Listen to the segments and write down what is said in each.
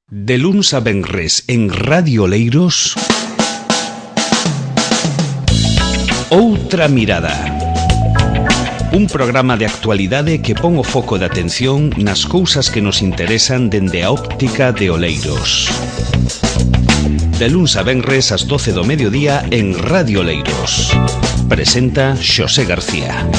De luns a venres en Radio Oleiros, Outra Mirada. Un programa de actualidade que pon o foco de atención nas cousas que nos interesan dende a óptica de Oleiros. De luns a venres ás 12 do mediodía en Radio Oleiros. Presenta Xosé García.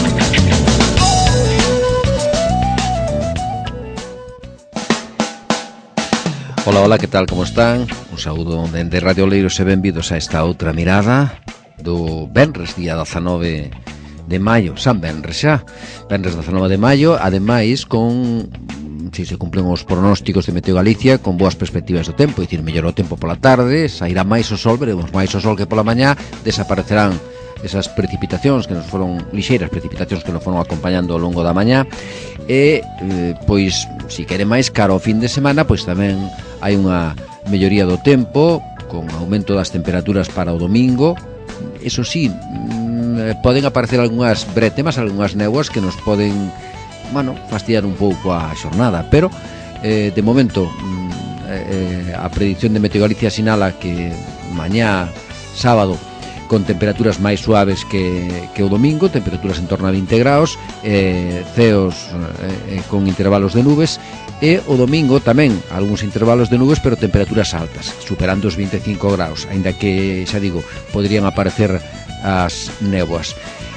Hola, hola, que tal, como están? Un saúdo dende Radio Oleiros e benvidos a esta outra mirada do venres, día 19 de maio, San Venres xa, venres 19 de maio, ademais con, si se cumplen os pronósticos de Meteo Galicia, con boas perspectivas do tempo, é dicir, mellor o tempo pola tarde, sairá máis o sol, veremos máis o sol que pola mañá, desaparecerán esas precipitacións que nos foron, lixeiras precipitacións que nos foron acompañando ao longo da mañá, e, pois, si quere máis caro ao fin de semana, pois tamén hai unha melloría do tempo, con aumento das temperaturas para o domingo. Eso sí, poden aparecer algunhas brétemas, algunhas néboas que nos poden, bueno, fastidiar un pouco a xornada, pero de momento a predición de Meteo Galicia sinala que mañá sábado con temperaturas máis suaves que o domingo, temperaturas en torno a 20 graus, ceos con intervalos de nubes, e o domingo tamén algúns intervalos de nubes, pero temperaturas altas, superando os 25 graus, aínda que, xa digo, poderían aparecer as néboas.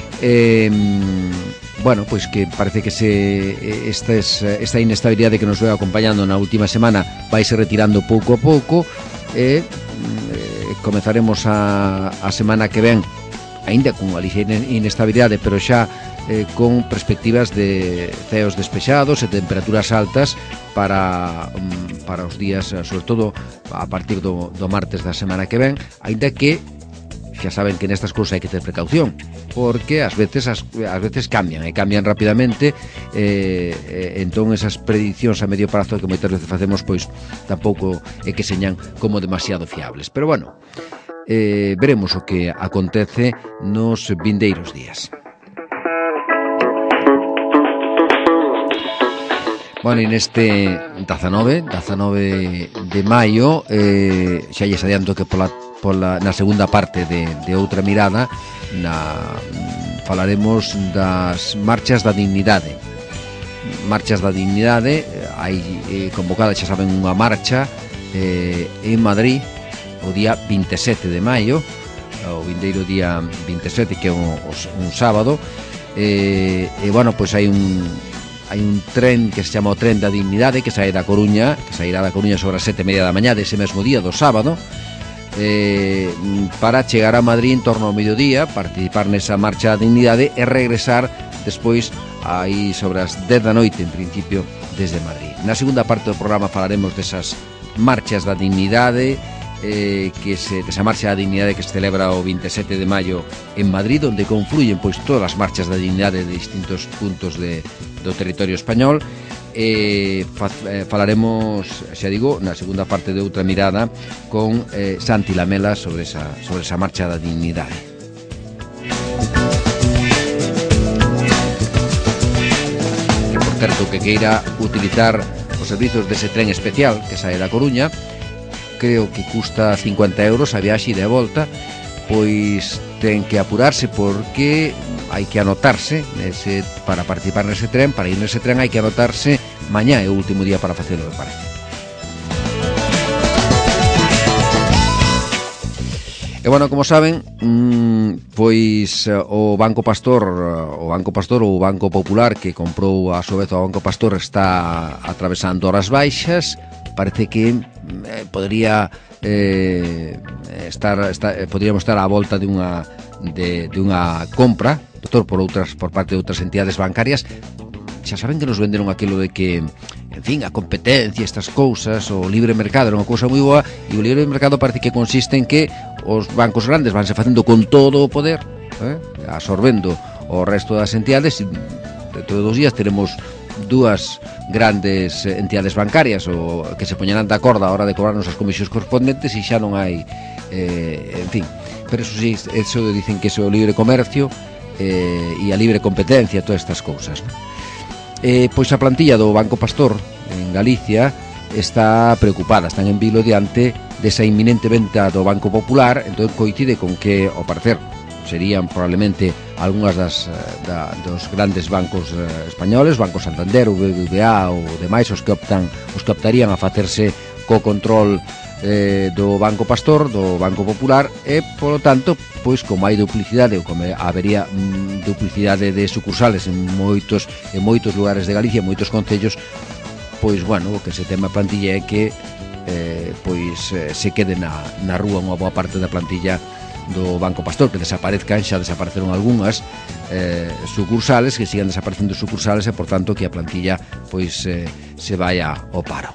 Bueno, pois que parece que esta inestabilidade que nos vai acompañando na última semana vai se retirando pouco a pouco, e comezaremos a semana que ven aínda con unha ligeira inestabilidade, pero xa con perspectivas de ceos despexados e temperaturas altas para os días, sobre todo a partir do martes da semana que ven, aínda que xa saben que nestas cousas hai que ter precaución, porque ás veces cambian rapidamente, entón esas predicións a medio prazo que moitas veces facemos, pois tampouco é que señan como demasiado fiables. Pero bueno, veremos o que acontece nos vindeiros días. Bueno, e neste 19 de maio, xa lles adianto que na segunda parte de Outra Mirada falaremos das marchas da dignidade. Marchas da dignidade, hai convocada, xa saben, unha marcha en Madrid o día 27 de maio, o vindeiro día 27, que é un sábado, e bueno, pois hai un tren que se chama o Tren da Dignidade, que sairá da Coruña sobre as 7:30 da mañá dese mesmo día, do sábado, para chegar a Madrid en torno ao mediodía, participar nesa marcha da dignidade e regresar despois aí sobre as 10 da noite, en principio, desde Madrid. Na segunda parte do programa falaremos desas marchas da dignidade, desa marcha da dignidade que se celebra o 27 de maio en Madrid, onde confluyen pois todas as marchas da dignidade de distintos puntos do territorio español. Falaremos, xa digo, na segunda parte de Outra Mirada con Santi Lamela sobre esa marcha da dignidade. Que, por certo, que queira utilizar os servizos dese tren especial que sae da Coruña, creo que custa 50 euros a viaxe e de volta, pois ten que apurarse, porque hai que anotarse para participar nese tren. Para ir nese tren hai que anotarse mañá, é o último día para facelo, me parece. E bueno, como saben, pois o Banco Pastor ou o Banco Popular, que comprou a súa vez o Banco Pastor, está atravesando horas baixas. Parece que podríamos estar á volta de unha compra por parte de outras entidades bancarias. Xa saben que nos venderon aquilo de que, en fin, a competencia, estas cousas, o libre mercado era unha cousa moi boa, e o libre mercado parece que consiste en que os bancos grandes vanse facendo con todo o poder, absorbendo o resto das entidades, e dentro de 2 días teremos dúas grandes entidades bancarias o que se poñerán de acordo a hora de cobrarnos as comisións correspondentes, e xa non hai, en fin, pero eso sí, eso dicen que é o libre comercio e a libre competencia, todas estas cousas, ¿no? Pois a plantilla do Banco Pastor en Galicia está preocupada, están en vilo diante desa inminente venta do Banco Popular. Entón coincide con que, ao parecer, serían probablemente algunhas dos grandes bancos españoles, Banco Santander, o BBVA ou demais, os que optarían a facerse co control do Banco Pastor, do Banco Popular, e, polo tanto, pois, como hai duplicidade, ou como habería duplicidade de sucursales en moitos lugares de Galicia, en moitos concellos, pois, bueno, o que se teme a plantilla é que se quede na rúa unha boa parte da plantilla do Banco Pastor, que desaparezcan. Xa desapareceron algunhas sucursales, que sigan desaparecendo sucursales, e, por tanto, que a plantilla pois se vaya ao paro.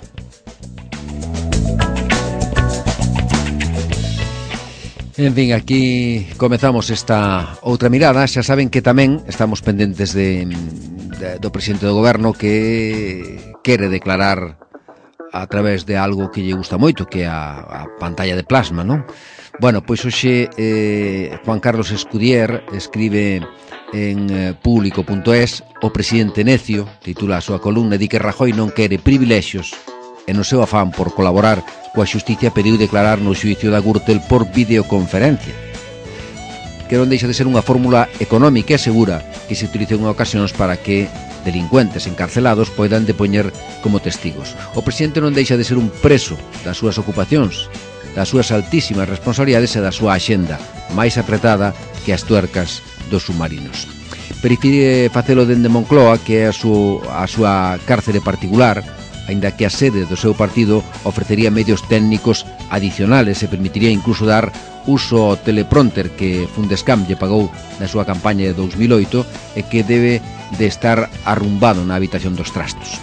En fin, aquí comezamos esta outra mirada. Xa saben que tamén estamos pendentes do presidente do goberno, que quere declarar a través de algo que lle gusta moito, que é a pantalla de plasma, non? Bueno, pois hoxe Juan Carlos Escudier escribe en público.es: o presidente necio, titula a súa columna, di que Rajoy non quere privilexios e no seu afán por colaborar coa xusticia pediu declarar no xuicio da Gürtel por videoconferencia, que non deixa de ser unha fórmula económica e segura que se utiliza en ocasións para que delincuentes encarcelados poidan depoñer como testigos. O presidente non deixa de ser un preso das súas ocupacións, das súas altísimas responsabilidades e da súa axenda máis apretada que as tuercas dos submarinos. Prefire facelo dende Moncloa, que é a súa cárcere particular, aínda que a sede do seu partido ofrecería medios técnicos adicionales e permitiría incluso dar uso ao teleprompter que Fundescam lle pagou na súa campaña de 2008 e que debe de estar arrumbado na habitación dos trastos.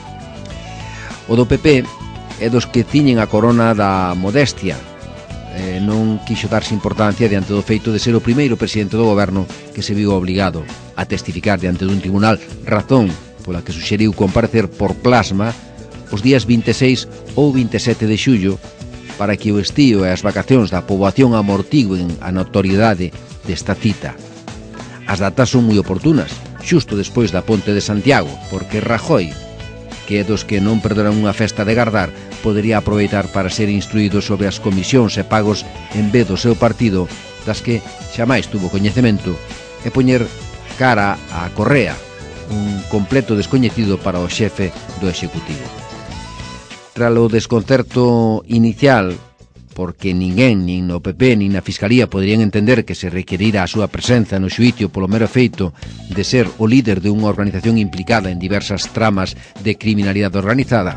O do PP é dos que tiñen a corona da modestia. Non quixo darse importancia diante do feito de ser o primeiro presidente do goberno que se viu obligado a testificar diante dun tribunal, razón pola que suxeriu comparecer por plasma os días 26 ou 27 de xullo para que o estío e as vacacións da poboación amortiguen a notoriedade desta cita. As datas son moi oportunas, xusto despois da Ponte de Santiago, porque Rajoy, que é dos que non perderán unha festa de Gardar, podería aproveitar para ser instruído sobre as comisións e pagos en vez do seu partido, das que xamais tuvo coñecemento, e poñer cara a Correa, un completo descoñecido para o xefe do Executivo. Tras o desconcerto inicial, porque ninguén, nin no PP, nin na Fiscalía poderían entender que se requerira a súa presenza no xuicio polo mero feito de ser o líder de unha organización implicada en diversas tramas de criminalidade organizada,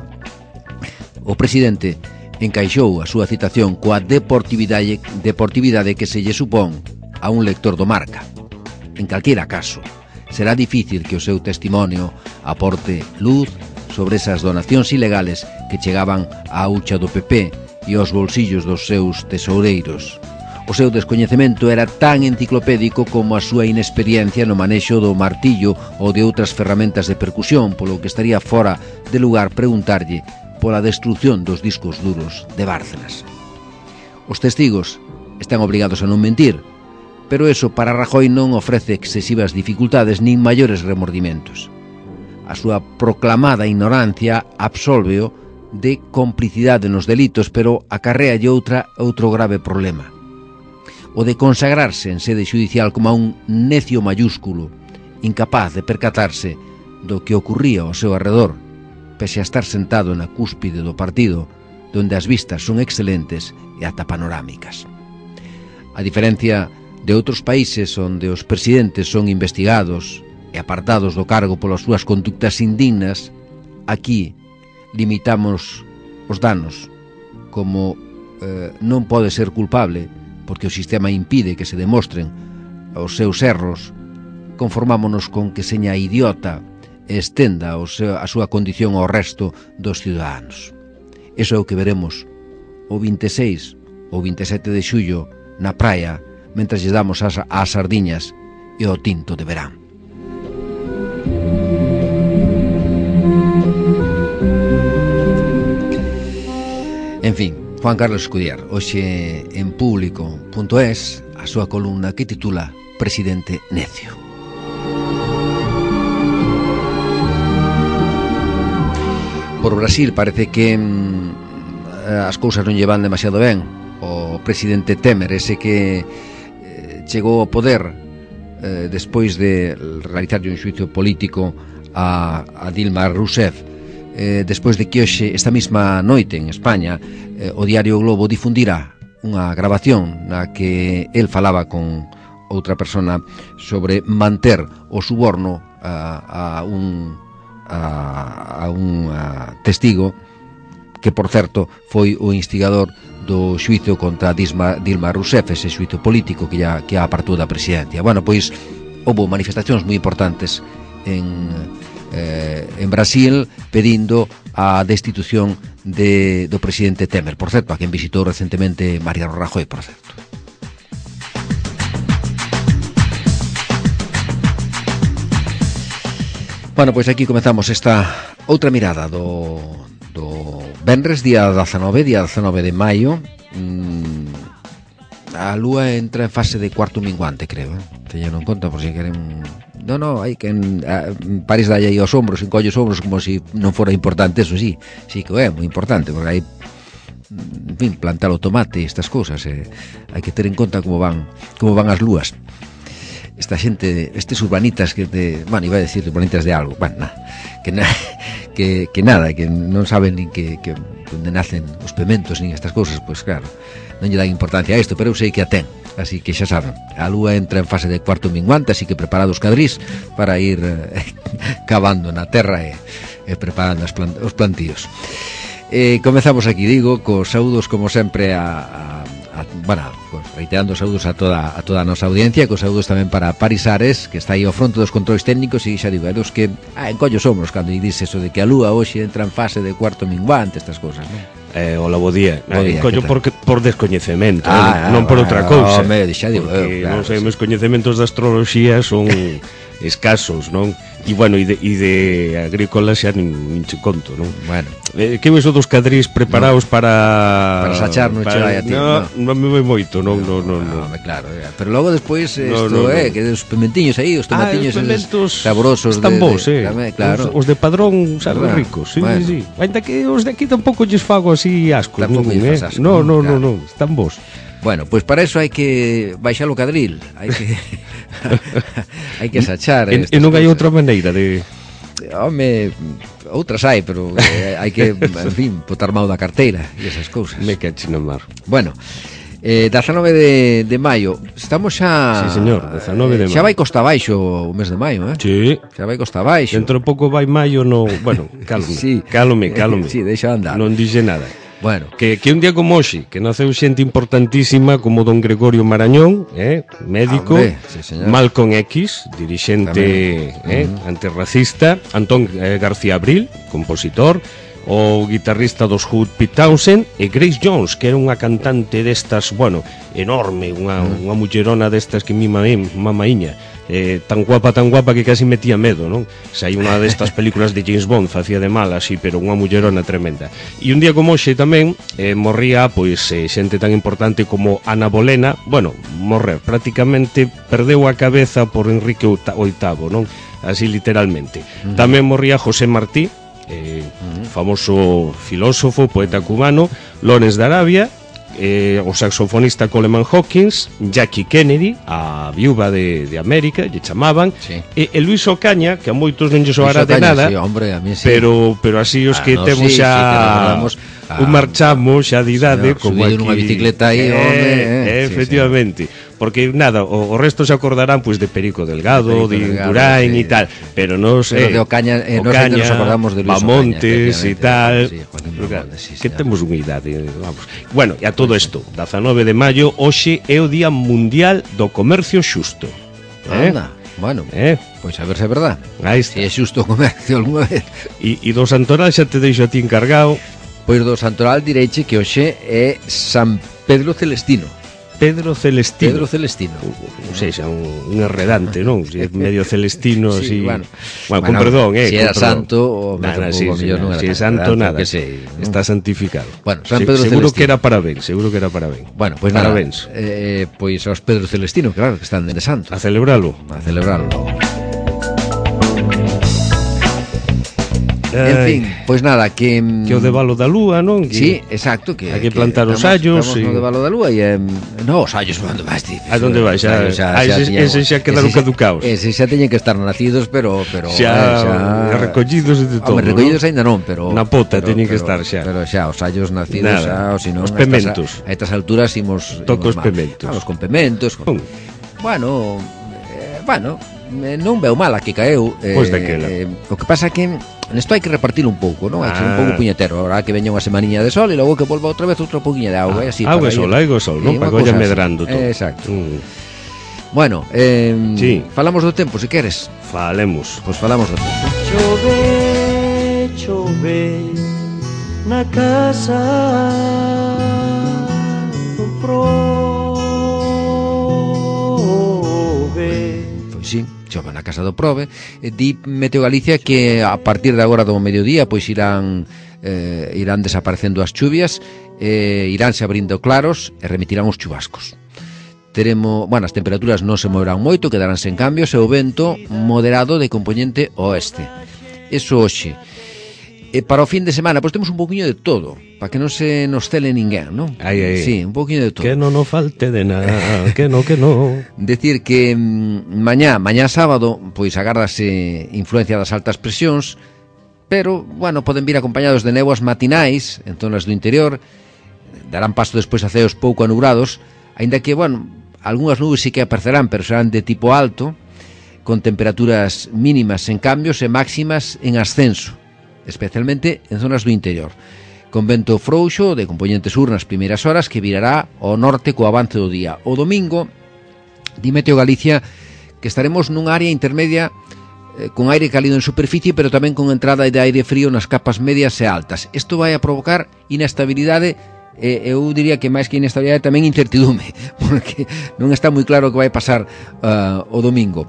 o presidente encaixou a súa citación coa deportividade que se lle supón a un lector do Marca. En calquera caso, será difícil que o seu testimonio aporte luz sobre esas donacións ilegales que chegaban á hucha do PP e aos bolsillos dos seus tesoureiros. O seu descoñecemento era tan enciclopédico como a súa inexperiencia no manexo do martillo ou de outras ferramentas de percusión, polo que estaría fora de lugar preguntarlle pola destrucción dos discos duros de Bárcenas. Os testigos están obrigados a non mentir, pero eso para Rajoy non ofrece excesivas dificultades nin maiores remordimentos. A súa proclamada ignorancia absolveo de complicidade nos delitos, pero acarréalle outro grave problema: o de consagrarse en sede judicial como un necio mayúsculo, incapaz de percatarse do que ocurría ao seu arredor, pese a estar sentado na cúspide do partido, donde as vistas son excelentes e ata panorámicas. A diferencia de outros países onde os presidentes son investigados e apartados do cargo polas súas conductas indignas, aquí limitamos os danos. Como non pode ser culpable porque o sistema impide que se demostren os seus erros, conformámonos con que seña idiota e estenda a súa condición ao resto dos ciudadanos. Eso é o que veremos o 26 ou 27 de xullo na praia, mentre lle damos as sardiñas e o tinto de verán. En fin, Juan Carlos Escudier, hoxe en público.es, a súa columna que titula Presidente Necio. Por Brasil parece que as cousas non lle van demasiado ben o presidente Temer, ese que chegou ao poder despois de realizar un xuicio político a Dilma Rousseff, despois de que hoxe, esta mesma noite en España, o diario Globo difundirá unha grabación na que el falaba con outra persona sobre manter o suborno a un testigo que, por certo, foi o instigador do xuicio contra Dilma Rousseff, ese xuicio político que a apartou da presidencia. Bueno, pois houve manifestacións moi importantes en Brasil pedindo a destitución do presidente Temer, por certo, a quen visitou recentemente Mariano Rajoy, por certo. Bueno, pois aquí comezamos esta outra mirada do venres, día 19 de maio. A lúa entra en fase de cuarto minguante, creo, teñeno en conta por si queren. No, hai que París dalle aí aos ombros, encolle os ombros como se non fora importante. Eso sí que é moi importante, porque hai, en fin, plantar o tomate e estas cousas, hai que ter en conta como van as lúas. Esta xente, estes urbanitas que bueno, iba a decir urbanitas de algo, bueno, que nada, que non saben nin que onde nacen os pementos nin estas cousas, pois claro, non lle dan importancia a isto, pero eu sei que a ten. Así que xa saben, a lúa entra en fase de cuarto minguante, así que preparados cadrís para ir cavando na terra e preparando os plantíos. Comezamos aquí, digo, cos saúdos como sempre reiterando saúdos a toda a nosa audiencia, cos saúdos tamén para Paris Ares, que está aí ao fronte dos controis técnicos, e xa digo, é dos que encollo somos cando dice eso de que a lúa hoxe entra en fase de cuarto minguante, estas cousas, non? Hola, bo día. Encollo por descoñecemento, non por outra cousa. Porque, non sei, meus coñecementos de astroloxía son escasos, non? E bueno, e de agrícola xa nin che conto, non? Bueno, que ves dos cadrís preparados para sachar, non che vai a ti. Non me vai moito, non. Claro, pero logo despois isto que dos pimentiños aí, os tomatiños saborosos están bons, claro. Os de Padrón saben ricos, sí. Ainda que os de aquí tampouco lles fago así asco, non, están bons. Bueno, pois para eso hai que baixar o cadril, hai que sachar. E non hai outra maneira de... Home, outras hai, pero hai que, en fin, botar mão da carteira e esas cousas. Me cachi no mar. Bueno, 19 de maio, estamos xa... Sí, señor, 19 de maio. Xa vai costa abaixo o mes de maio, Sí. Xa vai costa abaixo. Dentro pouco vai maio, no... Bueno, cálome. Sí, deixa andar. Non dixe nada. Bueno, que un día como hoxe, que naceu xente importantísima como don Gregorio Marañón, médico, sí, Malcolm X, dirixente antirracista, Antón García Abril, compositor, o guitarrista dos Who, Pete Townshend, e Grace Jones, que era unha cantante destas, bueno, enorme, unha mullerona destas que mi mamaíña, tan guapa que casi metía medo, non? Se hai unha destas películas de James Bond facía de mal así, pero unha mullerona tremenda. E un día como hoxe tamén morría pois xente tan importante como Ana Bolena, bueno, prácticamente perdeu a cabeza por Enrique VIII, non? Así literalmente. Tamén morría José Martí, famoso filósofo, poeta cubano, Lawrence de Arabia, o saxofonista Coleman Hawkins, Jackie Kennedy, a viúva de América, lle chamaban, e Luis Ocaña, que a moitos non lle soará de nada, sí, hombre, a mí sí. pero así os que temos xa un marchamos xa de idade, como aquí nunha bicicleta aí, efectivamente, porque nada, o resto se acordarán pois de Perico Delgado, de Indurain e tal, pero nos de Ocaña, nos acordamos de Luis Bamontes e tal, que sí, temos unha idade, vamos. Bueno, e a todo isto, 19 de maio, hoxe é o Día Mundial do Comercio Xusto. Bueno, pois a ver se é verdad. Se é xusto o comercio algunha vez. E do Santoral xa te deixo a ti encargado. Pois do Santoral direiche que hoxe é San Pedro Celestino. Pedro Celestino. Ou seja, un enredante, non? Medio celestino, así. Bueno, con perdón, se era santo, si é santo, nada, está santificado. Bueno, San Pedro seguro Celestino. Seguro que era parabén. Bueno, pois nada, pois aos Pedro Celestino, claro, que están de santo. A celebralo. En fin, pois nada, que o de Valo da Lúa, non? Sí, exacto, que hai que plantar os hallos. Estamos no de Valo da Lúa e no, os hallos onde vais ti? A onde vais? Ese xa quedaron caducados. Ese xa teñen que estar nacidos, pero xa recollidos e de todo. Recollidos aínda non, pero na pota teñen que estar xa. Pero xa os hallos nacidos, xa, ou senón os pementos. A estas alturas imos toco os pementos. Vamos con pementos. Bueno, non veo mal a que caeu. Pois daquela. O que pasa que nesto hai que repartir un pouco, non? Hai que ser un pouco puñetero. Ahora que veña unha semaniña de sol e logo que volva outra vez outra pouquiña de auga, así auga e sol, non? Para colla medrando todo. Exacto. Bueno, sí. Falamos do tempo, se queres. Falemos. Pois falamos do tempo. Chove na casa do Prove. Pois sí, chove na casa do Prove. Di Meteo Galicia que a partir de agora do mediodía pois irán desaparecendo as chuvias, iránse abrindo claros e remitirán os chubascos. Teremos, bueno, as temperaturas non se moverán moito, quedarán sen cambios e o vento moderado de componente oeste. Eso hoxe. E para o fin de semana, pois temos un poquinho de todo, para que non se nos cele ninguén, non? Sí, un poquinho de todo. Que non nos falte de nada, que no. Decir que mañá sábado, pois agárdase influencia das altas presións, pero, bueno, poden vir acompañados de néboas matinais en zonas do interior, darán paso despois a ceos pouco anubrados, aínda que, bueno, algunhas nubes sí que aparecerán, pero serán de tipo alto, con temperaturas mínimas en cambios e máximas en ascenso, especialmente en zonas do interior, con vento frouxo de componente sur nas primeiras horas que virará ao norte co avance do día. O domingo, di Meteo Galicia, que estaremos nunha área intermedia con aire cálido en superficie, pero tamén con entrada de aire frío nas capas medias e altas. Isto vai a provocar inestabilidade, eu diría que máis que inestabilidade tamén incertidume, porque non está moi claro o que vai pasar o domingo.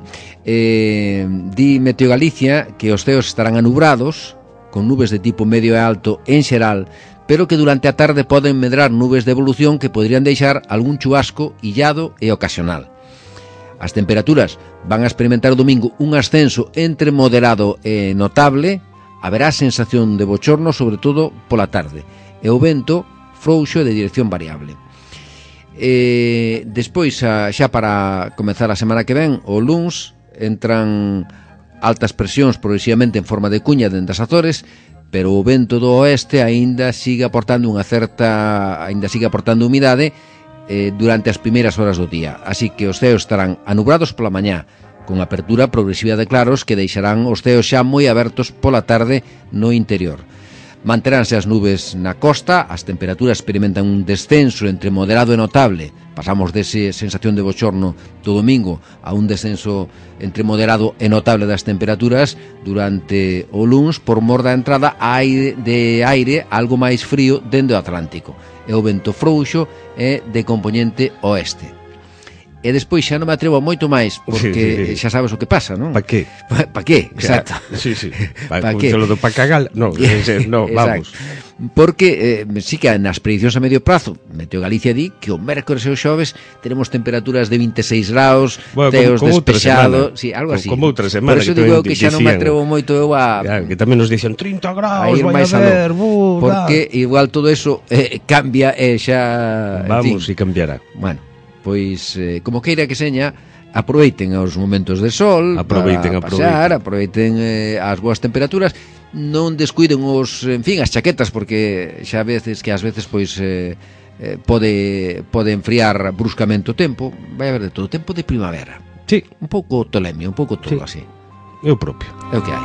Di Meteo Galicia que os ceos estarán anubrados, con nubes de tipo medio e alto en xeral, pero que durante a tarde poden medrar nubes de evolución que podrían deixar algún chubasco illado e ocasional. As temperaturas van a experimentar o domingo un ascenso entre moderado e notable, haberá sensación de bochorno sobre todo pola tarde, e o vento frouxo de dirección variable. Despois, xa para comezar a semana que ven, o luns entran altas presións progresivamente en forma de cuña dende as Azores, pero o vento do oeste aínda sigue aportando humidade durante as primeiras horas do día, así que os ceos estarán anubrados pola mañá, con apertura progresiva de claros que deixarán os ceos xa moi abertos pola tarde no interior. Manteránse as nubes na costa, as temperaturas experimentan un descenso entre moderado e notable. Pasamos dese sensación de bochorno do domingo a un descenso entre moderado e notable das temperaturas durante o luns por mor da entrada de aire algo máis frío dende o Atlántico. E o vento frouxo é de componente oeste. E despois xa non me atrevo moito máis, porque xa sabes o que pasa, non? Pa qué? Pa qué, exacto. Sí. Pa qué? Pa cagar? No, vamos. Porque sí que nas prediccións a medio prazo, Meteo Galicia di que o mércores e o xoves teremos temperaturas de 26 graus, teos despexados, sí, algo así. Como outra semana. Por eso digo que xa non me atrevo moito eu a... Claro, que tamén nos dicen 30 graus, vai a ver, porque igual todo eso cambia e xa... Vamos, e cambiará. Bueno, pois, como queira que seña, aproveiten os momentos de sol, aproveiten as boas temperaturas, non descuiden as chaquetas, porque xa ás veces pois pode enfriar bruscamente o tempo. Vai haber de todo, tempo de primavera. Sí, un pouco tolemio, un pouco todo así. É o propio. É o que hai.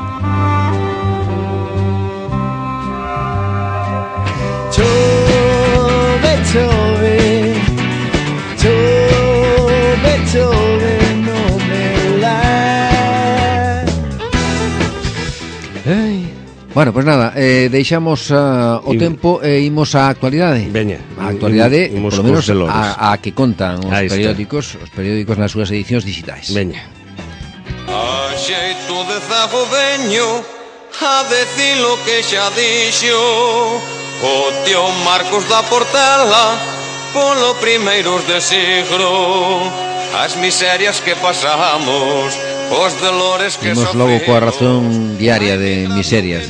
Bueno, pois nada, deixamos o tempo e imos á actualidade. Veña, a actualidade, polo menos a que contan os periódicos nas súas edicións digitais. Veña. A xeito de zago veño a decir lo que xa dixo o tío Marcos da Portela polo primeiros de siglo. As miserias que pasamos os dolores que Imos logo coa razón diaria de miserias,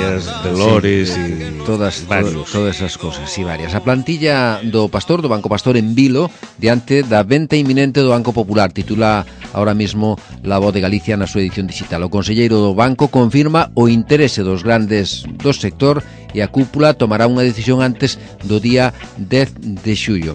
dolores sí, e todas esas cosas, sí, varias. A plantilla do Pastor, do Banco Pastor en Vilo, diante da venta inminente do Banco Popular, titula ahora mismo La Voz de Galicia na súa edición digital. O conselleiro do banco confirma o interese dos grandes do sector e a cúpula tomará unha decisión antes do día 10 de xullo.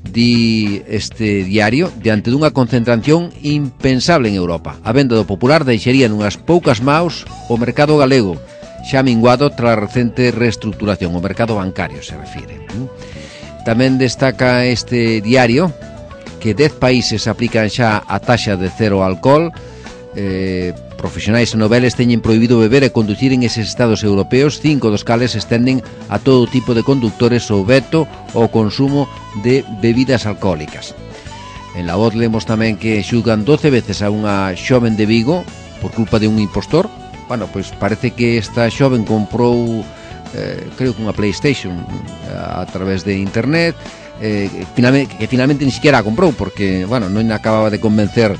Di este diario, diante dunha concentración impensable en Europa. A venda do Popular deixaría nunhas poucas maus o mercado galego, xa minguado tras a recente reestructuración, o mercado bancario se refire. Tamén destaca este diario que 10 países aplican xa a taxa de cero alcohol. Profesionais e noveles teñen prohibido beber e conducir en eses estados europeos, 5 dos cales estenden a todo tipo de conductores o veto ao consumo de bebidas alcohólicas. En La Voz lemos tamén que xulgan 12 veces a unha xoven de Vigo por culpa de un impostor. Bueno, pois parece que esta xoven comprou creo que unha PlayStation a través de internet, que finalmente ni siquiera a comprou porque, bueno, non acababa de convencer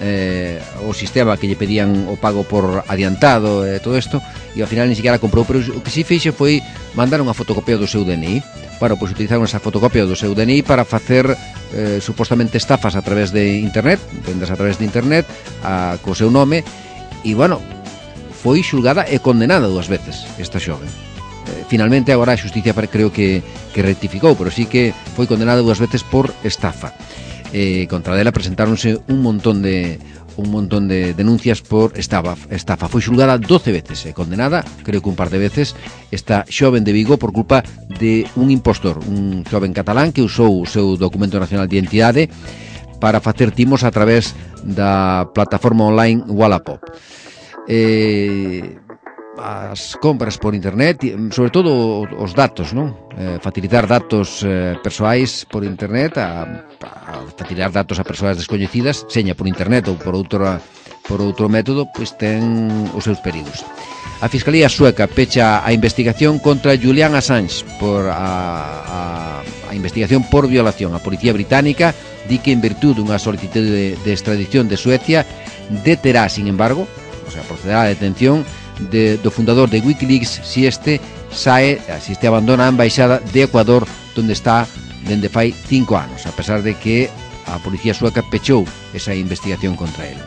o sistema que lle pedían o pago por adiantado e todo isto, e ao final ni siquiera comprou, pero o que si fixe foi mandar unha fotocopia do seu DNI. Bueno, pois utilizaron esa fotocopia do seu DNI para facer supostamente estafas a través de internet, vendas a través de internet co seu nome, e bueno, foi xulgada e condenada 2 veces esta xoven. Finalmente agora a xusticia creo que rectificou, pero sí que foi condenada 2 veces por estafa. Contra dela presentáronse un montón de denuncias por estafa. Foi xulgada 12 veces e condenada, creo que un par de veces, esta xoven de Vigo por culpa de un impostor, un xoven catalán que usou o seu documento nacional de identidade para facer timos a través da plataforma online Wallapop. As compras por internet, sobre todo os datos, non? Facilitar datos persoais por internet, a facilitar datos a persoas descoñecidas, seña por internet ou por outro método, pois ten os seus perigos. A Fiscalía sueca pecha a investigación contra Julian Assange por a investigación por violación. A Policía Británica di que en virtud dunha solicitude de extradición de Suecia deterá, sin embargo, procederá a detención do fundador de Wikileaks si este abandona a embaixada de Ecuador onde está dende fai 5 anos, a pesar de que a policía sueca pechou esa investigación contra ele.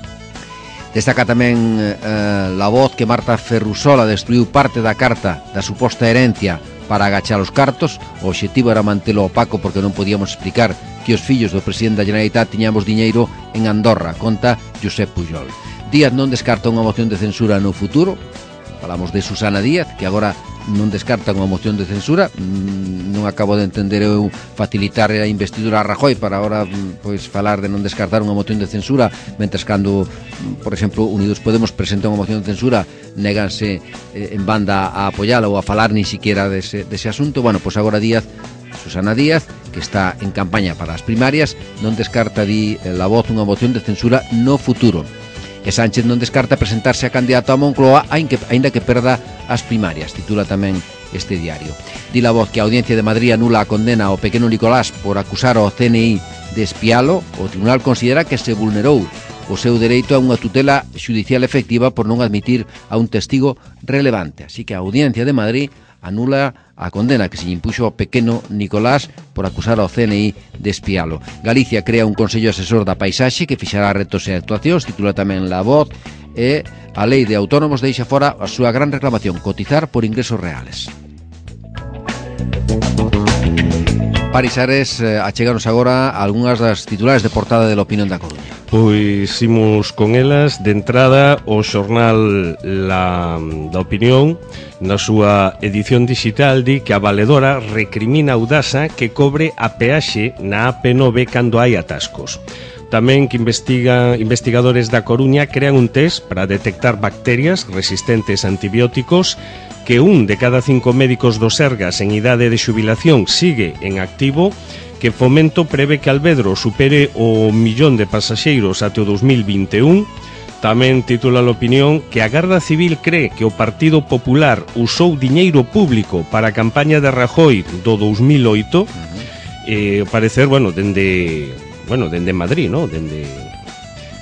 Destaca tamén La Voz que Marta Ferrusola destruiu parte da carta da suposta herencia para agachar os cartos. O obxectivo era mantelo opaco porque non podíamos explicar que os fillos do presidente da Generalitat tiñamos diñeiro en Andorra, conta Josep Pujol. Díaz non descarta unha moción de censura no futuro. Falamos de Susana Díaz, que agora non descarta unha moción de censura. Non acabo de entender eu facilitar a investidura a Rajoy para agora pois falar de non descartar unha moción de censura, mentres cando, por exemplo, Unidos Podemos presenta unha moción de censura, néganse en banda a apoiala ou a falar ni siquiera dese asunto. Bueno, pois agora Susana Díaz, que está en campaña para as primarias, non descarta, di La Voz, unha moción de censura no futuro. E Sánchez non descarta presentarse a candidato a Moncloa aínda que perda as primarias, titula tamén este diario. Di La Voz que a Audiencia de Madrid anula a condena ao pequeno Nicolás por acusar ao CNI de espialo. O tribunal considera que se vulnerou o seu dereito a unha tutela xudicial efectiva por non admitir a un testigo relevante. Así que a Audiencia de Madrid anula a condena que se lle impuxo ao pequeno Nicolás por acusar ao CNI de espialo. Galicia crea un Consello Asesor da Paisaxe que fixará retos e actuacións, titula tamén La Voz, e a Lei de Autónomos deixa fora a súa gran reclamación, cotizar por ingresos reales. Parisares, acheganos agora algunhas das titulares de portada de La Opinión da Coruña. Pois imos con elas. De entrada, o xornal da Opinión, na súa edición digital, di que a valedora recrimina a Audasa que cobre a peaxe na AP9 cando hai atascos. Tamén que investigadores da Coruña crean un test para detectar bacterias resistentes a antibióticos, que 1 de cada 5 médicos do Sergas en idade de xubilación sigue en activo, que Fomento prevé que Alvedro supere o 1.000.000 de pasaxeiros até o 2021. Tamén titula a Opinión que a Garda Civil cree que o Partido Popular usou diñeiro público para a campaña de Rajoy do 2008. Parecer, dende Madrid, ¿no? Dende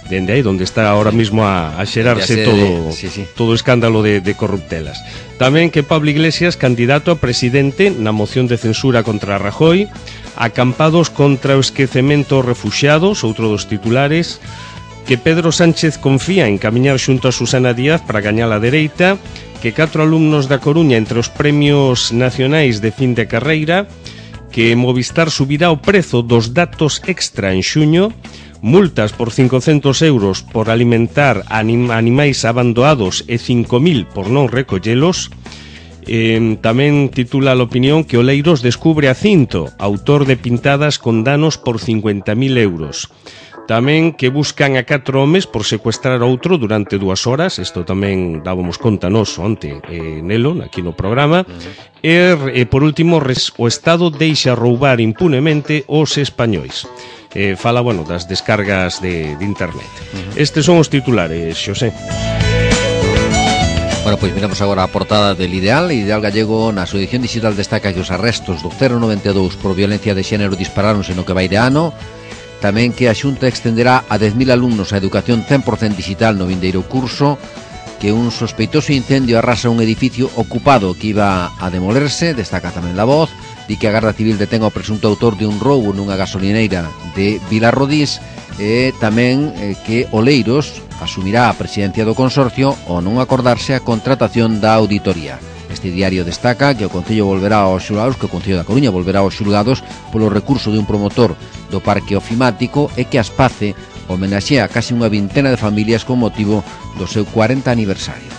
dende aí, donde está ahora mismo a xerarse todo o escándalo de corruptelas. Tamén que Pablo Iglesias, candidato a presidente na moción de censura contra Rajoy, acampados contra o esquecemento aos refuxiados, outro dos titulares, que Pedro Sánchez confía en camiñar xunto a Susana Díaz para gañar a dereita, que 4 alumnos da Coruña entre os premios nacionais de fin de carreira, que Movistar subirá o prezo dos datos extra en xuño, multas por 500 euros por alimentar animais abandonados e 5.000 por non recollelos. Tamén titula a opinión que Oleiros descubre a Cinto, autor de pintadas con danos por 50.000 euros. Tamén que buscan a 4 homes por secuestrar a outro durante 2 horas. Isto tamén dábamos conta nos onte nelo, aquí no programa. E por último, o Estado deixa roubar impunemente os españois. Fala, bueno, das descargas de internet. Estes son os titulares, Xosé. Bueno, pois miramos agora a portada del Ideal. Ideal Gallego na súa edición digital destaca que os arrestos do 092 por violencia de xénero disparáronse no que vai de ano. Tamén que a Xunta extenderá a 10.000 alumnos a educación 100% digital no vindeiro curso, que un sospeitoso incendio arrasa un edificio ocupado que iba a demolerse, destaca tamén La Voz, di que a Garda Civil detén ao presunto autor de un roubo nunha gasolineira de Vilarrodís, e tamén que Oleiros asumirá a presidencia do consorcio ao non acordarse a contratación da auditoría. Este diario destaca que o Concello volverá aos xulgados, que o Concello da Coruña volverá aos xulgados polo recurso de un promotor do parque ofimático e que Aspace homenaxea a casi unha vintena de familias con motivo do seu 40 aniversario.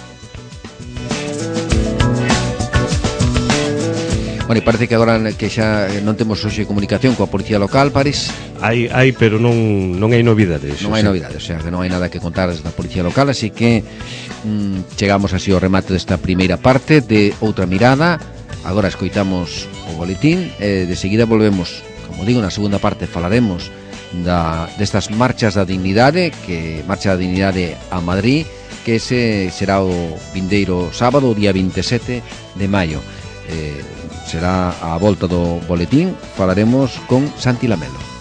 Bueno, e parece que agora que xa non temos hoxe comunicación coa Policía Local, París. Hai, pero non hai novidades. Non hai novidades, o sea, que non hai nada que contar da Policía Local, así que chegamos así ao remate desta primeira parte de Outra Mirada. Agora escoitamos o boletín e de seguida volvemos, como digo, na segunda parte falaremos destas marchas da dignidade, que marcha da dignidade a Madrid, que ese será o vindeiro sábado, o día 27 de maio. Será a volta do boletín, falaremos con Santi Lamelo.